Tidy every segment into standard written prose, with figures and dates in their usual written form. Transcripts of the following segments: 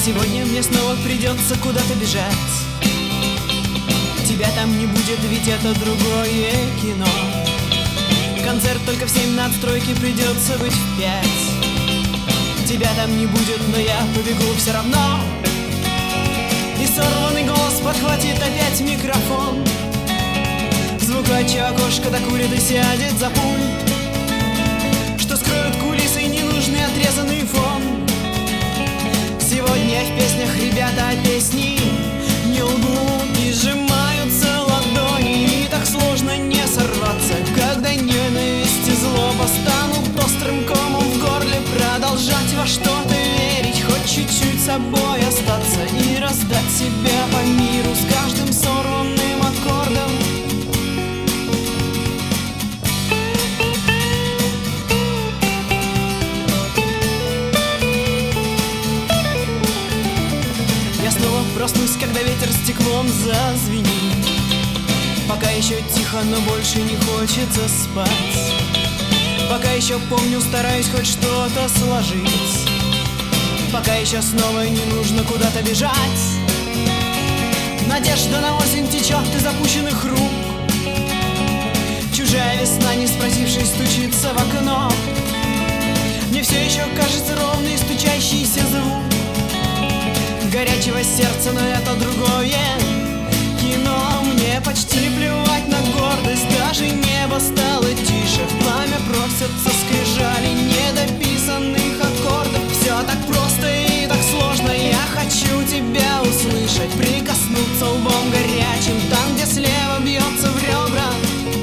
Сегодня мне снова придется куда-то бежать. Тебя там не будет, ведь это другое кино. Концерт только в 7, на отстройке придется быть в 5. Тебя там не будет, но я побегу все равно. И сорванный голос подхватит опять микрофон. Звукач у окошка докурит и сядет за пульт, что скроют кулисы и ненужный отрезанный фон. Сегодня в песнях ребята песни не лгут и сжимаются ладони. И так сложно не сорваться, когда ненависть и злоба станут острым комом в горле. Продолжать во что-то верить, хоть чуть-чуть собой остаться и раздать себя по миру с каждым сорванным аккордом. Проснусь, когда ветер стеклом зазвенит. Пока еще тихо, но больше не хочется спать. Пока еще помню, стараюсь хоть что-то сложить. Пока еще снова не нужно куда-то бежать. Надежда на осень течет из опущенных рук. Чужая весна, не спросившись, стучится в окно. Мне все еще кажется ровный стучащийся звук горячего сердца, но это другое кино. Мне почти плевать на гордость, даже небо стало тише. В пламя просятся скрижали недописанных аккордов. Все так просто и так сложно, я хочу тебя услышать, прикоснуться лбом горячим там, где слева бьется в ребра.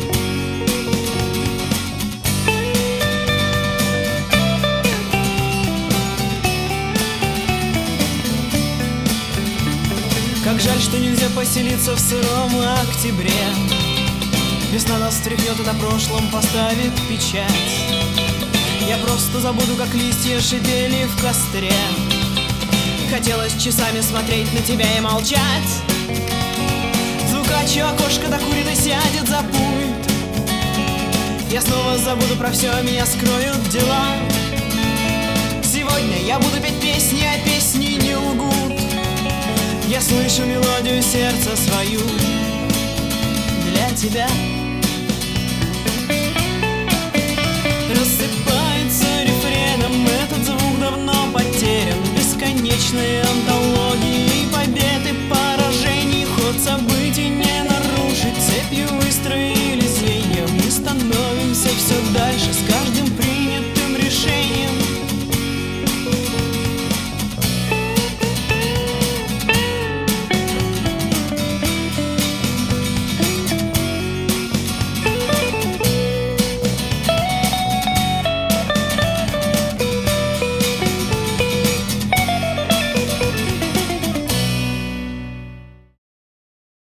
Как жаль, что нельзя поселиться в сыром октябре. Весна нас встряхнет и на прошлом поставит печать. Я просто забуду, как листья шипели в костре. Хотелось часами смотреть на тебя и молчать. Звукач у окошка докурит и сядет за пульт. Я снова забуду про все, меня скроют дела. Сегодня я буду петь песни, а песни не лгут. Я слышу мелодию сердца свою для тебя. Рассыпается рефреном, этот звук давно потерян. Бесконечная